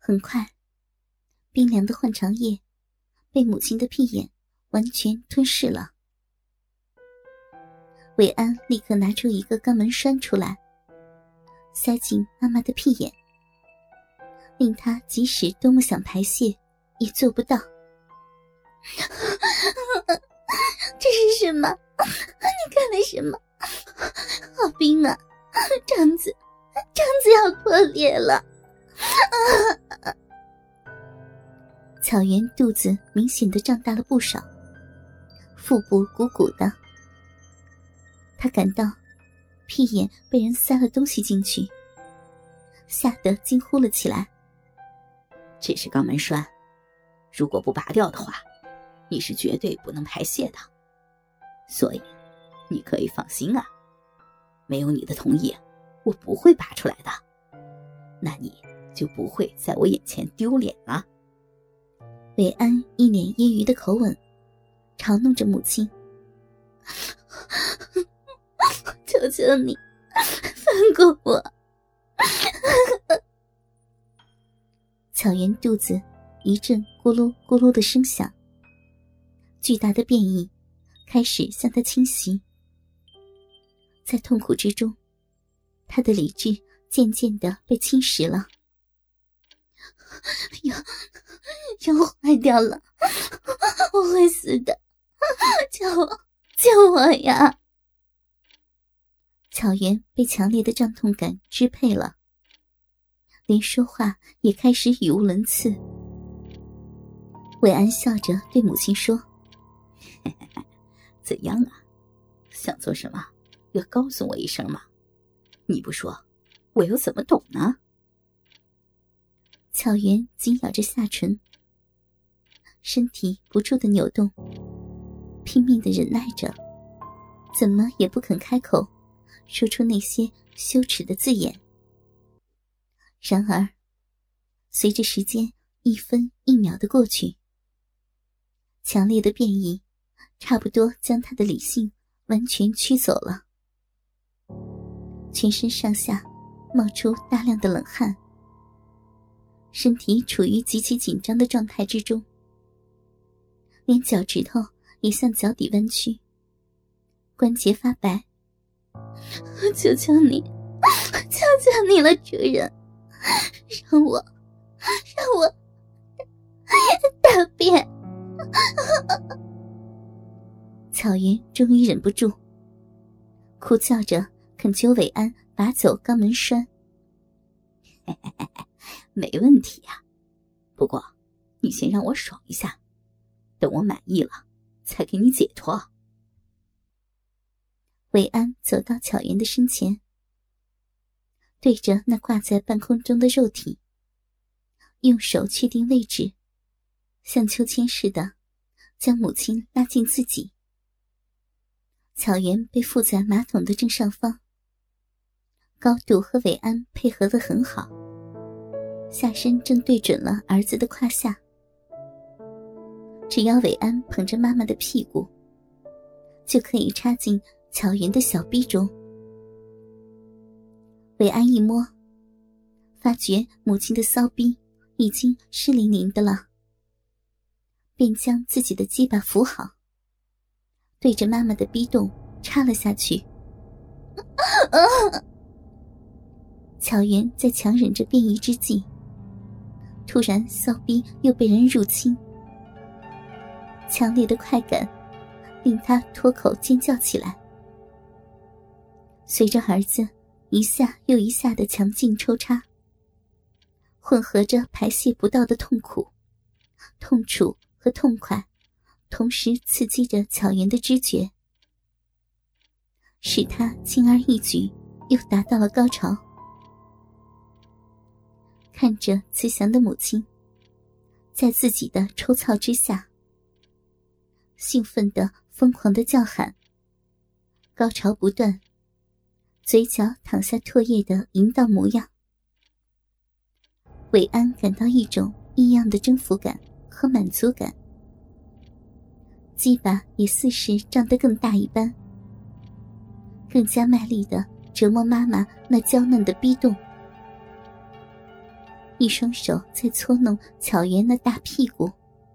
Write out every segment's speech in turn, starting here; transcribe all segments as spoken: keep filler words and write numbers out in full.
很快，冰凉的换肠液被母亲的屁眼完全吞噬了。伟安立刻拿出一个肛门栓出来，塞进妈妈的屁眼，令她即使多么想排泄也做不到。这是什么？你干了什么？好冰啊，肠子肠子要破裂了。草原肚子明显的胀大了不少，腹部鼓鼓的。他感到屁眼被人塞了东西进去，吓得惊呼了起来。 这是肛门栓，如果不拔掉的话，你是绝对不能排泄的。所以你可以放心啊，没有你的同意，我不会拔出来的。那你就不会在我眼前丢脸了。 伟安一脸揶揄的口吻，嘲弄着母亲。求求你，放过我。草原肚子一阵咕噜咕噜的声响，巨大的变异开始向他侵袭。在痛苦之中，他的理智渐渐地被侵蚀了。要要坏掉了，我会死的，救我救我呀。草原被强烈的胀痛感支配了，连说话也开始语无伦次。伟安笑着对母亲说： 怎样啊，想做什么要告诉我一声吗？你不说我又怎么懂呢？ 草原紧咬着下唇，身体不住地扭动，拼命地忍耐着，怎么也不肯开口说出那些羞耻的字眼。然而随着时间一分一秒的过去，强烈的变异差不多将他的理性完全驱走了，全身上下冒出大量的冷汗，身体处于极其紧张的状态之中，连脚趾头也向脚底弯曲，关节发白。求求你，求求你了，主人，让我让我大便。草原终于忍不住，哭叫着恳求伟安拔走肛门栓。 没问题呀、啊，不过你先让我爽一下，等我满意了才给你解脱。 伟安走到巧媛的身前，对着那挂在半空中的肉体，用手确定位置，像秋千似的将母亲拉近自己。巧媛被附在马桶的正上方，高度和伟安配合得很好，下身正对准了儿子的胯下。只要伟安捧着妈妈的屁股，就可以插进巧媛的小逼中。伟安一摸，发觉母亲的骚逼已经湿淋淋的了，便将自己的鸡巴扶好，对着妈妈的逼洞插了下去。巧媛在强忍着变异之际，突然骚逼又被人入侵，强烈的快感令她脱口尖叫起来。随着儿子一下又一下的强劲抽插，混合着排泄不到的痛苦、痛楚和痛快，同时刺激着巧媛的知觉，使她轻而易举又达到了高潮。看着慈祥的母亲在自己的抽操之下兴奋地疯狂地叫喊，高潮不断，嘴角淌下唾液的淫荡模样，伟安感到一种异样的征服感和满足感，鸡巴也似是胀得更大一般，更加卖力地折磨妈妈那娇嫩的逼洞。 一双手在搓弄巧媛那大屁股，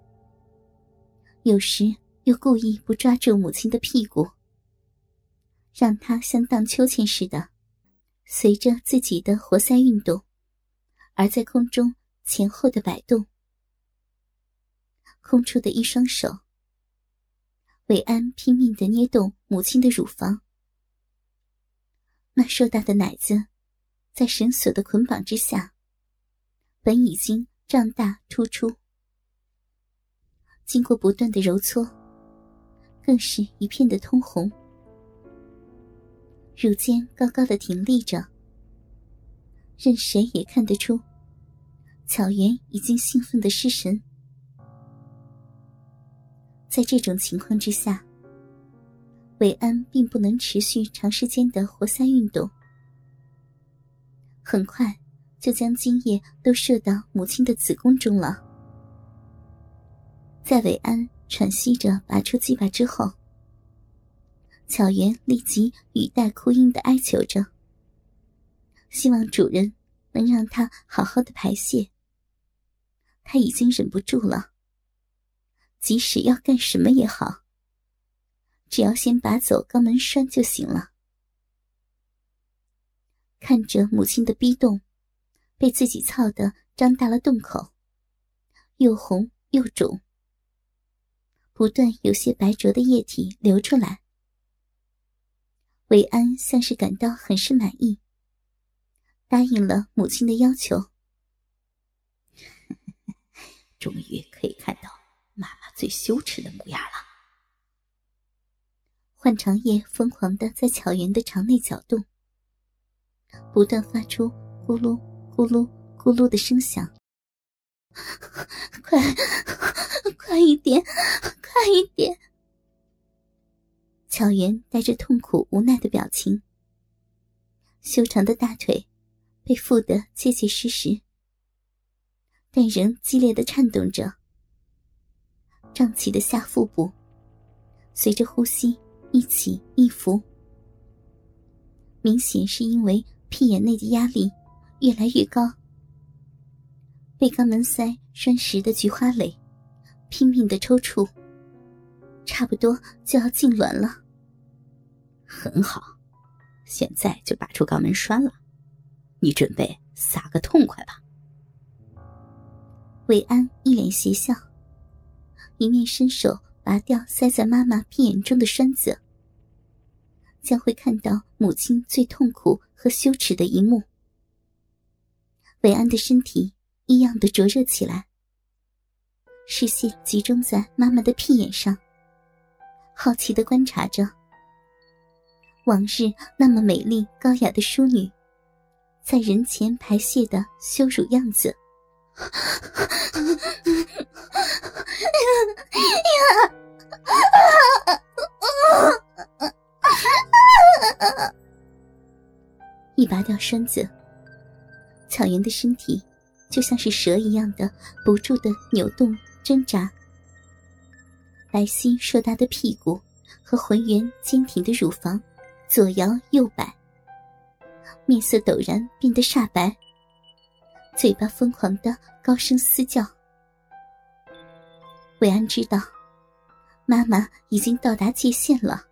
有时又故意不抓住母亲的屁股，让她像荡秋千似的随着自己的活塞运动而在空中前后的摆动。空出的一双手，伟安拼命地捏动母亲的乳房，那硕大的奶子在绳索的捆绑之下本已经胀大突出，经过不断的揉搓，更是一片的通红。乳尖高高的挺立着，任谁也看得出巧媛已经兴奋的失神。在这种情况之下，伟安并不能持续长时间的活塞运动，很快就将精液都射到母亲的子宫中了。在伟安喘息着拔出鸡巴之后，巧媛立即语带哭音地哀求着，希望主人能让她好好的排泄。她已经忍不住了，即使要干什么也好，只要先拔走肛门栓就行了。看着母亲的逼洞被自己操得张大了洞口，又红又肿，不断有些白浊的液体流出来，伟安像是感到很是满意，答应了母亲的要求。 终于可以看到妈妈最羞耻的模样了。 换肠液疯狂地在巧媛的肠内搅动，不断发出咕噜咕噜咕噜的声响。快快一点，快一点！巧媛带着痛苦无奈的表情，修长的大腿被缚得结结实实，但仍激烈地颤动着。胀起的下腹部随着呼吸一起一伏，明显是因为屁眼内的压力越来越高，被肛门塞拴实的菊花蕾拼命地抽搐，差不多就要痉挛了。 很好，现在就拔出肛门栓了，你准备撒个痛快吧。 伟安一脸邪笑，一面伸手拔掉塞在妈妈屁眼中的栓子，将会看到母亲最痛苦和羞耻的一幕。伟安的身体异样的灼热起来，视线集中在妈妈的屁眼上，好奇地观察着往日那么美丽高雅的淑女在人前排泄的羞辱样子。一拔掉栓子，巧媛的身体就像是蛇一样的不住地扭动挣扎，白皙硕大的屁股和浑圆坚挺的乳房左摇右摆，面色陡然变得煞白，嘴巴疯狂地高声嘶叫。伟安知道妈妈已经到达界限了，